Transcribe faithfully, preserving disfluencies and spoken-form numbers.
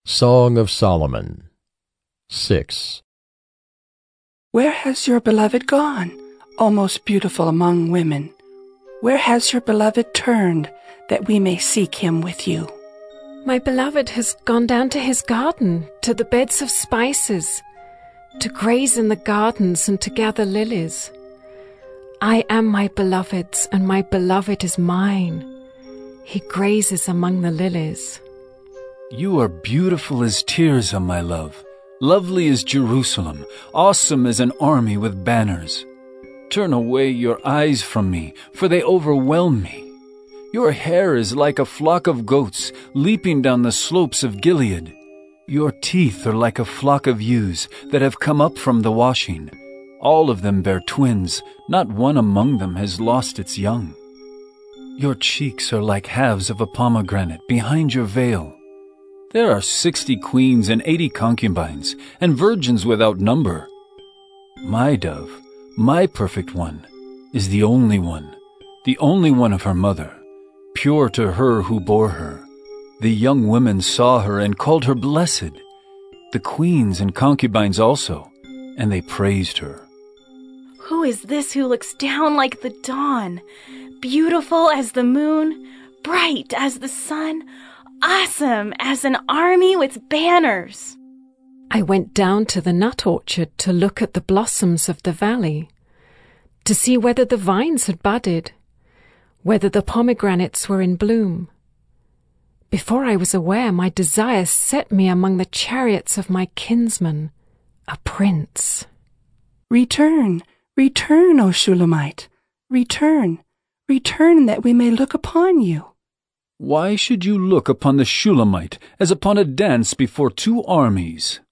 Song of Solomon. six. Where has your beloved gone, O most beautiful among women? Where has your beloved turned, that we may seek him with you? My beloved has gone down to his garden, to the beds of spices, to graze in the gardens and to gather lilies. I am my beloved's, and my beloved is mine. He grazes among the lilies. You are beautiful as Tirzah, my love, lovely as Jerusalem, awesome as an army with banners. Turn away your eyes from me, for they overwhelm me. Your hair is like a flock of goats leaping down the slopes of Gilead. Your teeth are like a flock of ewes that have come up from the washing. All of them bear twins, not one among them has lost its young. Your cheeks are like halves of a pomegranate behind your veil. There are sixty queens and eighty concubines, and virgins without number. My dove, my perfect one, is the only one, the only one of her mother, pure to her who bore her. The young women saw her and called her blessed, the queens and concubines also, and they praised her. Who is this who looks down like the dawn, beautiful as the moon, bright as the sun, awesome as an army with banners? I went down to the nut orchard to look at the blossoms of the valley, to see whether the vines had budded, whether the pomegranates were in bloom. Before I was aware, my desire set me among the chariots of my kinsman, a prince. Return, return, O Shulamite, return, return that we may look upon you. Why should you look upon the Shulamite as upon a dance before two armies?